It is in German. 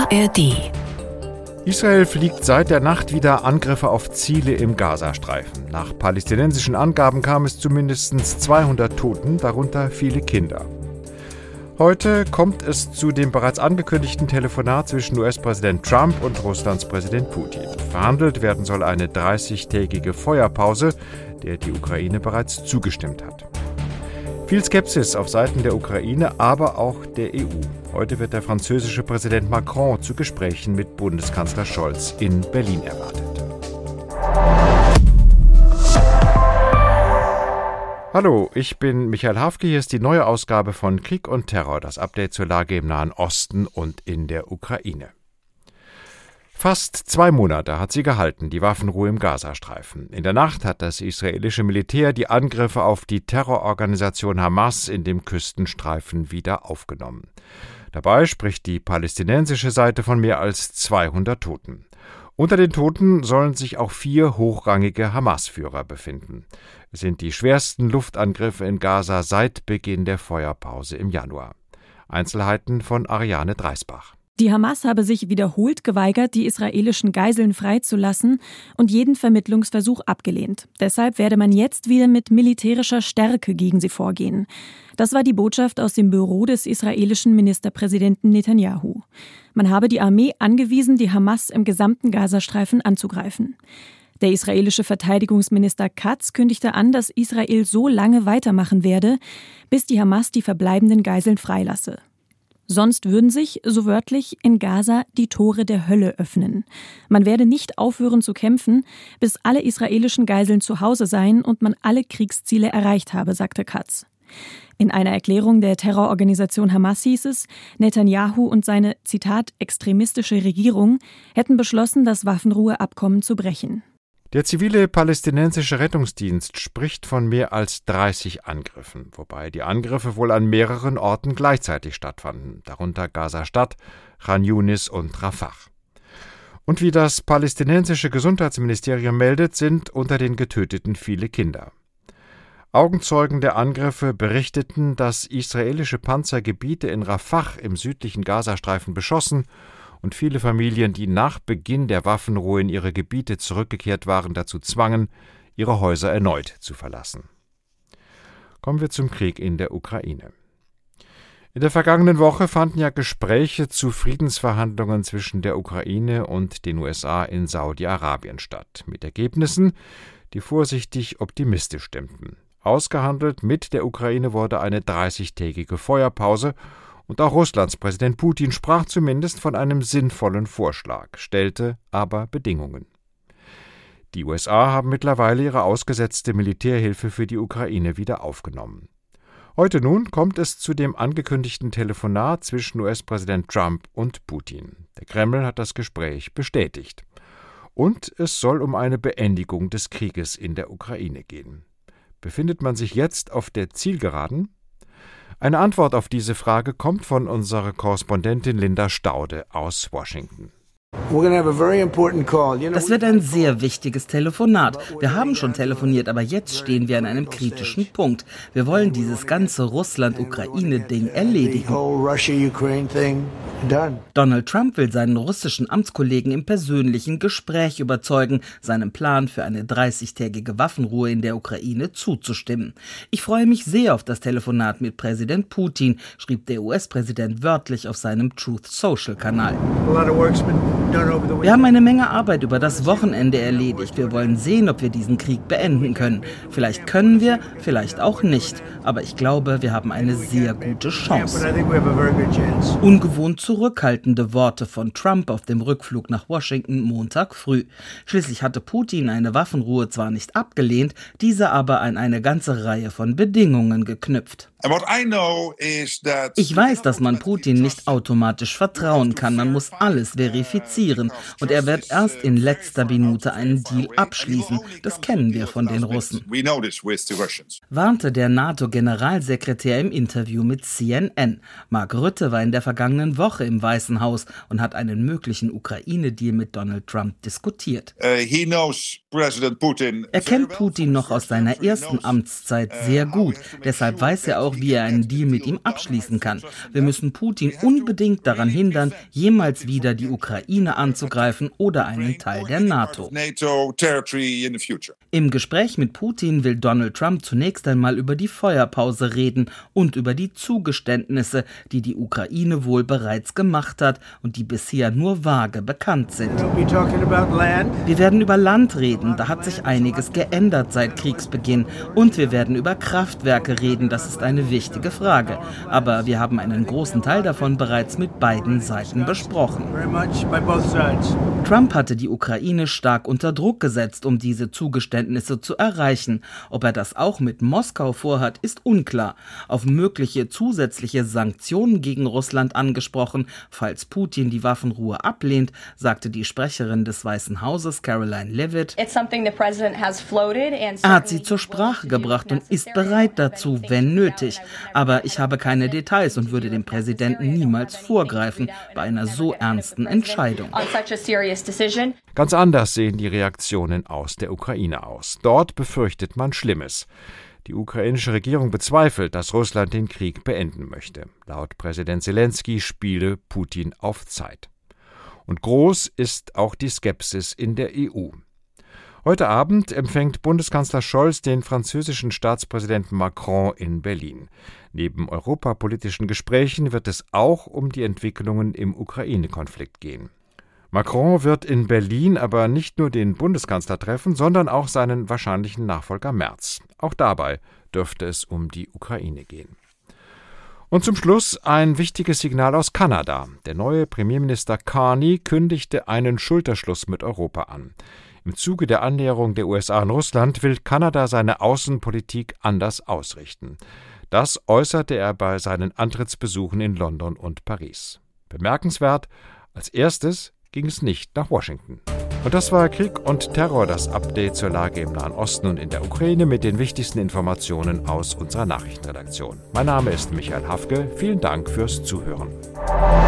ARD. Israel fliegt seit der Nacht wieder Angriffe auf Ziele im Gazastreifen. Nach palästinensischen Angaben kam es zu mindestens 200 Toten, darunter viele Kinder. Heute kommt es zu dem bereits angekündigten Telefonat zwischen US-Präsident Trump und Russlands Präsident Putin. Verhandelt werden soll eine 30-tägige Feuerpause, der die Ukraine bereits zugestimmt hat. Viel Skepsis auf Seiten der Ukraine, aber auch der EU. Heute wird der französische Präsident Macron zu Gesprächen mit Bundeskanzler Scholz in Berlin erwartet. Hallo, ich bin Michael Hafke. Hier ist die neue Ausgabe von Krieg und Terror, das Update zur Lage im Nahen Osten und in der Ukraine. Fast 2 Monate hat sie gehalten, die Waffenruhe im Gazastreifen. In der Nacht hat das israelische Militär die Angriffe auf die Terrororganisation Hamas in dem Küstenstreifen wieder aufgenommen. Dabei spricht die palästinensische Seite von mehr als 200 Toten. Unter den Toten sollen sich auch 4 hochrangige Hamas-Führer befinden. Es sind die schwersten Luftangriffe in Gaza seit Beginn der Feuerpause im Januar. Einzelheiten von Ariane Dreisbach. Die Hamas habe sich wiederholt geweigert, die israelischen Geiseln freizulassen und jeden Vermittlungsversuch abgelehnt. Deshalb werde man jetzt wieder mit militärischer Stärke gegen sie vorgehen. Das war die Botschaft aus dem Büro des israelischen Ministerpräsidenten Netanyahu. Man habe die Armee angewiesen, die Hamas im gesamten Gazastreifen anzugreifen. Der israelische Verteidigungsminister Katz kündigte an, dass Israel so lange weitermachen werde, bis die Hamas die verbleibenden Geiseln freilasse. Sonst würden sich, so wörtlich, in Gaza die Tore der Hölle öffnen. Man werde nicht aufhören zu kämpfen, bis alle israelischen Geiseln zu Hause seien und man alle Kriegsziele erreicht habe, sagte Katz. In einer Erklärung der Terrororganisation Hamas hieß es, Netanyahu und seine, Zitat, extremistische Regierung hätten beschlossen, das Waffenruheabkommen zu brechen. Der zivile palästinensische Rettungsdienst spricht von mehr als 30 Angriffen, wobei die Angriffe wohl an mehreren Orten gleichzeitig stattfanden, darunter Gaza-Stadt, Khan Yunis und Rafah. Und wie das palästinensische Gesundheitsministerium meldet, sind unter den Getöteten viele Kinder. Augenzeugen der Angriffe berichteten, dass israelische Panzer Gebiete in Rafah im südlichen Gazastreifen beschossen und viele Familien, die nach Beginn der Waffenruhe in ihre Gebiete zurückgekehrt waren, dazu zwangen, ihre Häuser erneut zu verlassen. Kommen wir zum Krieg in der Ukraine. In der vergangenen Woche fanden ja Gespräche zu Friedensverhandlungen zwischen der Ukraine und den USA in Saudi-Arabien statt, mit Ergebnissen, die vorsichtig optimistisch stimmten. Ausgehandelt mit der Ukraine wurde eine 30-tägige Feuerpause, und auch Russlands Präsident Putin sprach zumindest von einem sinnvollen Vorschlag, stellte aber Bedingungen. Die USA haben mittlerweile ihre ausgesetzte Militärhilfe für die Ukraine wieder aufgenommen. Heute nun kommt es zu dem angekündigten Telefonat zwischen US-Präsident Trump und Putin. Der Kreml hat das Gespräch bestätigt. Und es soll um eine Beendigung des Krieges in der Ukraine gehen. Befindet man sich jetzt auf der Zielgeraden? Eine Antwort auf diese Frage kommt von unserer Korrespondentin Linda Staude aus Washington. Das wird ein sehr wichtiges Telefonat. Wir haben schon telefoniert, aber jetzt stehen wir an einem kritischen Punkt. Wir wollen dieses ganze Russland-Ukraine-Ding erledigen. Donald Trump will seinen russischen Amtskollegen im persönlichen Gespräch überzeugen, seinem Plan für eine 30-tägige Waffenruhe in der Ukraine zuzustimmen. Ich freue mich sehr auf das Telefonat mit Präsident Putin, schrieb der US-Präsident wörtlich auf seinem Truth-Social-Kanal. Wir haben eine Menge Arbeit über das Wochenende erledigt. Wir wollen sehen, ob wir diesen Krieg beenden können. Vielleicht können wir, vielleicht auch nicht. Aber ich glaube, wir haben eine sehr gute Chance. Ungewohnt zurückhaltende Worte von Trump auf dem Rückflug nach Washington Montag früh. Schließlich hatte Putin eine Waffenruhe zwar nicht abgelehnt, diese aber an eine ganze Reihe von Bedingungen geknüpft. Ich weiß, dass man Putin nicht automatisch vertrauen kann. Man muss alles verifizieren. Und er wird erst in letzter Minute einen Deal abschließen. Das kennen wir von den Russen. Warnte der NATO-Generalsekretär im Interview mit CNN. Mark Rutte war in der vergangenen Woche im Weißen Haus und hat einen möglichen Ukraine-Deal mit Donald Trump diskutiert. Er kennt Putin noch aus seiner ersten Amtszeit sehr gut. Deshalb weiß er auch, auch, wie er einen Deal mit ihm abschließen kann. Wir müssen Putin unbedingt daran hindern, jemals wieder die Ukraine anzugreifen oder einen Teil der NATO. Im Gespräch mit Putin will Donald Trump zunächst einmal über die Feuerpause reden und über die Zugeständnisse, die die Ukraine wohl bereits gemacht hat und die bisher nur vage bekannt sind. Wir werden über Land reden, da hat sich einiges geändert seit Kriegsbeginn. Und wir werden über Kraftwerke reden, das ist eine wichtige Frage. Aber wir haben einen großen Teil davon bereits mit beiden Seiten besprochen. Trump hatte die Ukraine stark unter Druck gesetzt, um diese Zugeständnisse zu erreichen. Ob er das auch mit Moskau vorhat, ist unklar. Auf mögliche zusätzliche Sanktionen gegen Russland angesprochen, falls Putin die Waffenruhe ablehnt, sagte die Sprecherin des Weißen Hauses, Caroline Leavitt. Er hat sie zur Sprache gebracht und ist bereit dazu, wenn nötig. Aber ich habe keine Details und würde dem Präsidenten niemals vorgreifen bei einer so ernsten Entscheidung. Ganz anders sehen die Reaktionen aus der Ukraine aus. Dort befürchtet man Schlimmes. Die ukrainische Regierung bezweifelt, dass Russland den Krieg beenden möchte. Laut Präsident Selenskyj spiele Putin auf Zeit. Und groß ist auch die Skepsis in der EU. Heute Abend empfängt Bundeskanzler Scholz den französischen Staatspräsidenten Macron in Berlin. Neben europapolitischen Gesprächen wird es auch um die Entwicklungen im Ukraine-Konflikt gehen. Macron wird in Berlin aber nicht nur den Bundeskanzler treffen, sondern auch seinen wahrscheinlichen Nachfolger Merz. Auch dabei dürfte es um die Ukraine gehen. Und zum Schluss ein wichtiges Signal aus Kanada. Der neue Premierminister Carney kündigte einen Schulterschluss mit Europa an. Im Zuge der Annäherung der USA an Russland will Kanada seine Außenpolitik anders ausrichten. Das äußerte er bei seinen Antrittsbesuchen in London und Paris. Bemerkenswert, als erstes ging es nicht nach Washington. Und das war Krieg und Terror, das Update zur Lage im Nahen Osten und in der Ukraine mit den wichtigsten Informationen aus unserer Nachrichtenredaktion. Mein Name ist Michael Hafke. Vielen Dank fürs Zuhören.